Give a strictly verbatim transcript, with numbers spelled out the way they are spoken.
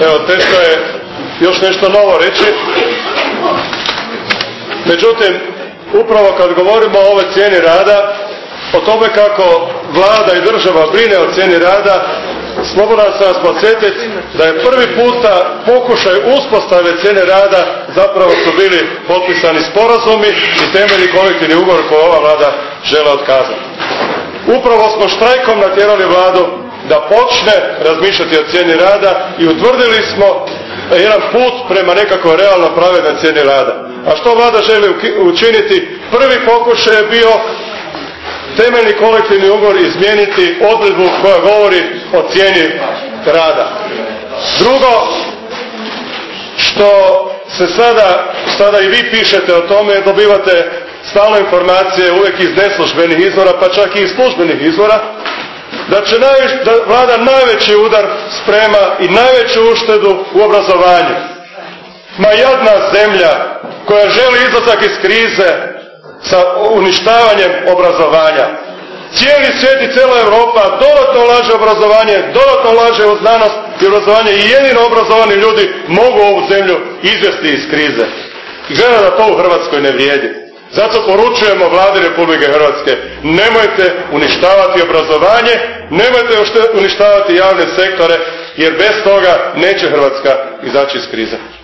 Evo, teško je još nešto novo reći. Međutim, upravo kad govorimo o ovoj cijeni rada, o tome kako vlada i država brine o cijeni rada, slobodan sam vas podsjetiti da je prvi puta pokušaj uspostave cijene rada zapravo su bili potpisani sporazumi i temeljni kolektivni ugovor koji ova vlada žele otkazati. Upravo smo štrajkom natjerali vladu da počne razmišljati o cijeni rada i utvrdili smo jedan put prema nekako realno pravednoj cijeni rada. A što vlada želi učiniti? Prvi pokušaj je bio temeljni kolektivni ugovor izmijeniti odredbu koja govori o cijeni rada. Drugo, što se sada, sada i vi pišete o tome, dobivate stalno informacije uvijek iz neslužbenih izvora, pa čak i iz službenih izvora, da će najviš, da vlada najveći udar sprema i najveću uštedu u obrazovanju. Ma jadna zemlja koja želi izlazak iz krize sa uništavanjem obrazovanja. Cijeli svijet i cijela Europa dodatno ulaže u obrazovanje, dodatno ulaže u znanost i obrazovanje i jedino obrazovani ljudi mogu ovu zemlju izvesti iz krize. I gleda da to u Hrvatskoj ne vrijedi. Zato poručujemo vladi Republike Hrvatske, nemojte uništavati obrazovanje, nemojte uništavati javne sektore, jer bez toga neće Hrvatska izaći iz krize.